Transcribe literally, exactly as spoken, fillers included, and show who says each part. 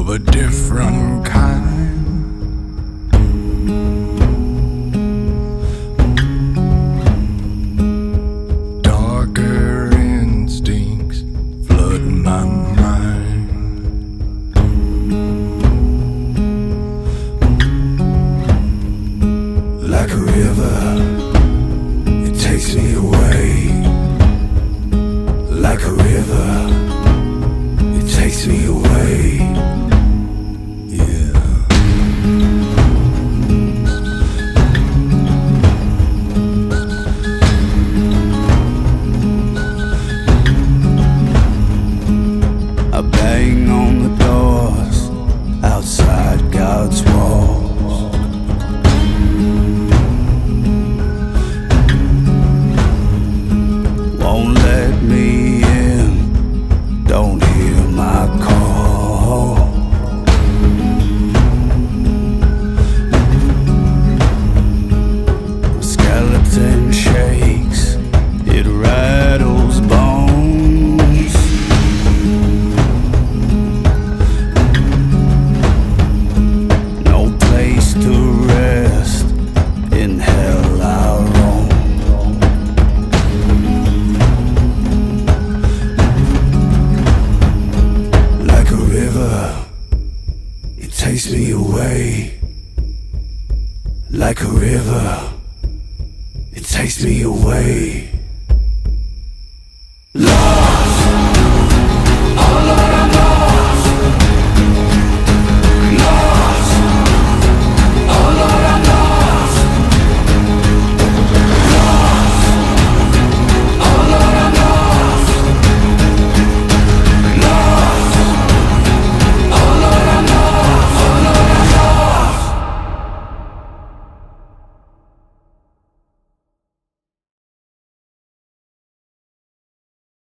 Speaker 1: of a different kind. Darker instincts flood my mind. Like a river, it takes me away. Like a river, it takes me away. Yeah. I bang on the doors outside God's walls. Won't let me in, don't hear my call. Skeleton shakes, it rattles bones. No place to rest, in hell I roam. Like a river, it takes me away. Like a river, it takes me away.